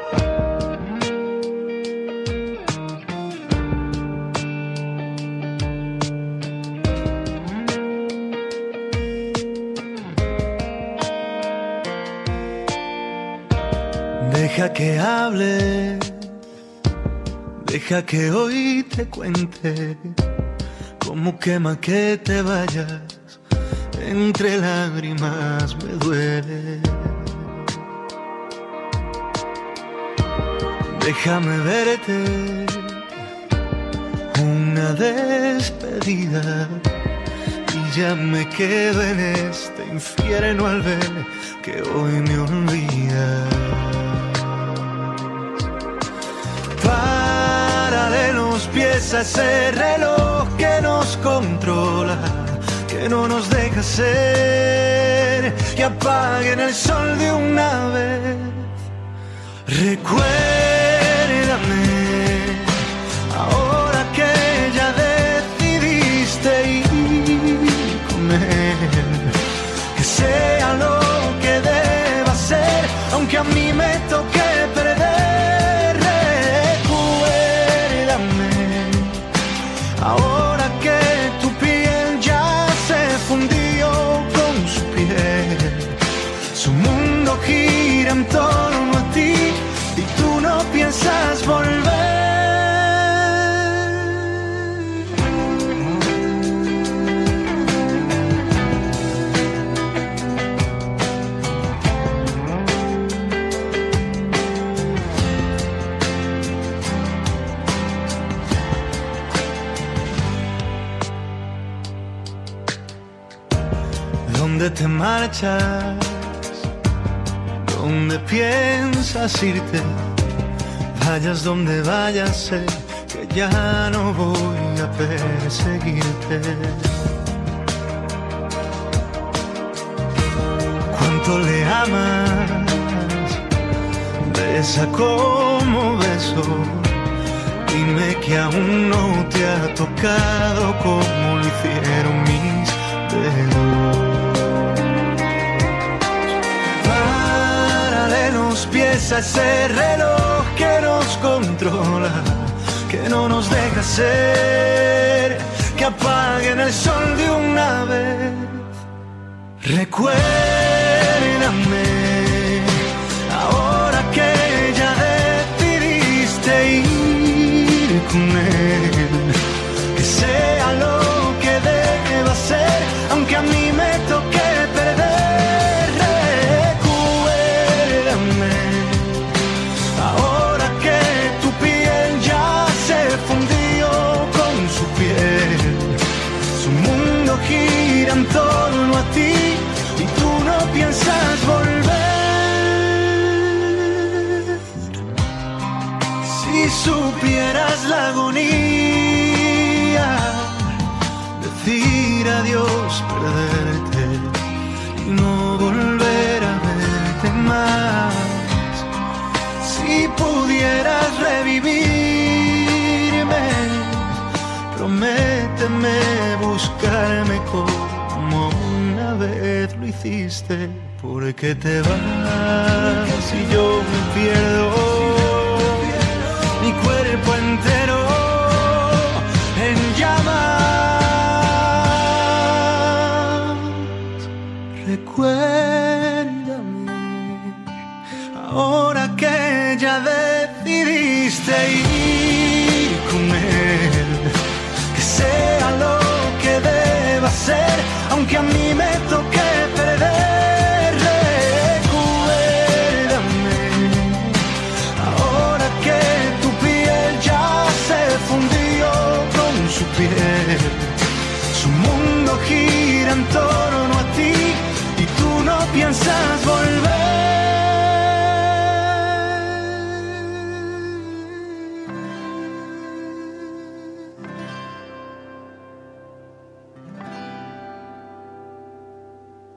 Deja que hable, deja que hoy te cuente cómo quema que te vayas, entre lágrimas me duele. Déjame verte una despedida y ya me quedo en este infierno al ver que hoy me olvidas. Párale los pies a ese reloj que nos controla, que no nos deja ser, que apaguen el sol de una vez. Recuérdame, ahora que ya decidiste ir con él, que sea lo que deba ser, aunque a mí me toque perder. Ahora que tu piel ya se fundió con su piel, su mundo gira en torno a ti y tú no piensas volver. ¿Dónde te marchas? ¿Dónde piensas irte? Vayas donde vayas, sé que ya no voy a perseguirte. ¿Cuánto le amas? Besa como beso. Dime que aún no te ha tocado como lo hicieron mis dedos. Los pies a ese reloj que nos controla, que no nos deja ser, que apaguen el sol de una vez. Recuérdame, ahora que ya decidiste ir con él, que sea lo que deba ser, aunque a mí me toque perder. Gira en torno a ti y tú no piensas volver. Si supieras la agonía, decir adiós, perderte y no volver a verte más. Si pudieras revivirme, prométeme buscarme como una vez lo hiciste, porque te vas y yo me pierdo, mi cuerpo entero en llamas. Recuérdame, ahora que ya decidiste ir con él, que sea lo que deba ser, aunque a mí me toque